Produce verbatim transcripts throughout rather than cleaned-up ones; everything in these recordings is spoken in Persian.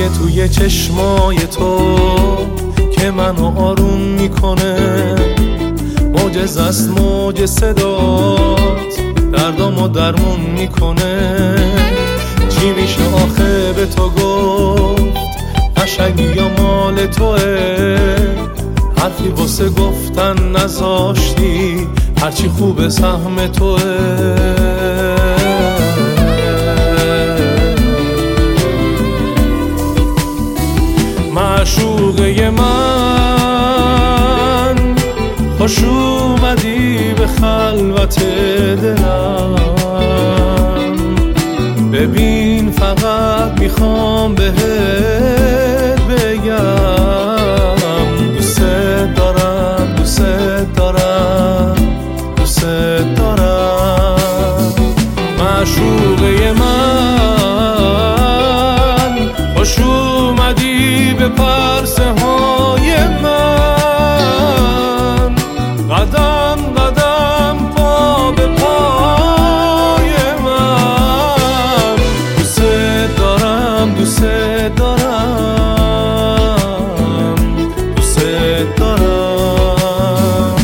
اشکای توی چشمای تو که منو آروم میکنه، معجزه است موج صدات دردامو درمون میکنه. چی میشه آخه به تو گفت، قشنگی یا مال توه، حرفی واسه گفتن نذاشتی، هرچی خوبه سهم توه. معشوقه من، خوش اومدی به خلوت دلم. ببین فقط میخوام بهت بگم، دوست دارم دوست دارم دوست دارم. معشوقه من، خوش اومدی به پرسه های من، قدم قدم پا به پای من. دوست دارم دوست دارم دوست دارم.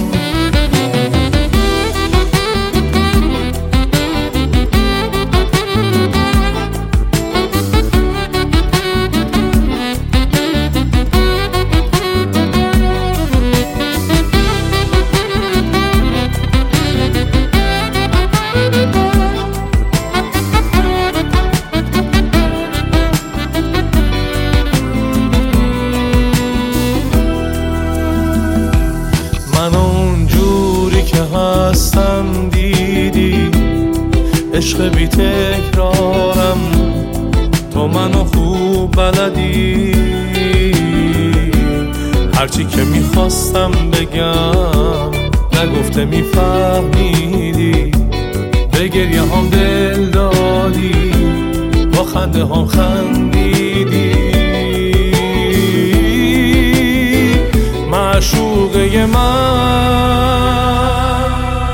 من اونجوری که هستم دیدی، عشق بی تکرارم، تو منو خوب بلدی. هرچی که میخواستم بگم نگفته میفهمیدی، به گریه هم دل دادی، با خنده هم خندیدی. معشوقه من،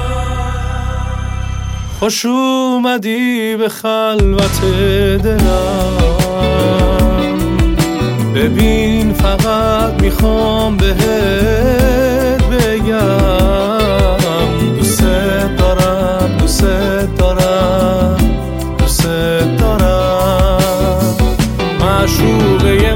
خوش اومدی به خلوت دلم. ببین فقط میخوام بهت بگم، دوست دارم دوست دارم دوست دارم. معشوقه